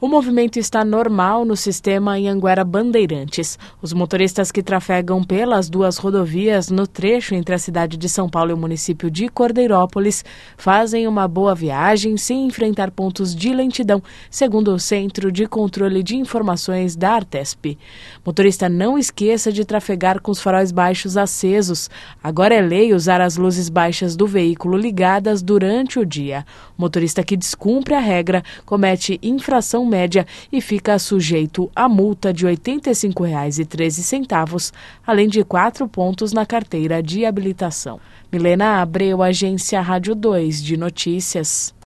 O movimento está normal no sistema Anhanguera-Bandeirantes. Os motoristas que trafegam pelas duas rodovias no trecho entre a cidade de São Paulo e o município de Cordeirópolis fazem uma boa viagem sem enfrentar pontos de lentidão, segundo o Centro de Controle de Informações da Artesp. Motorista, não esqueça de trafegar com os faróis baixos acesos. Agora é lei usar as luzes baixas do veículo ligadas durante o dia. O motorista que descumpre a regra comete infração média e fica sujeito a multa de R$ 85,13, além de 4 pontos na carteira de habilitação. Milena Abreu, Agência Rádio 2 de Notícias.